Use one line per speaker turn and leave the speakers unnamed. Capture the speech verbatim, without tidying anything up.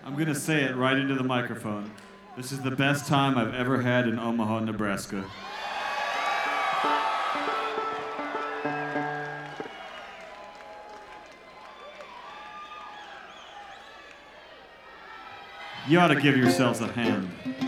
I'm going to say it right into the microphone. This is the best time I've ever had in Omaha, Nebraska. You ought to give yourselves a hand.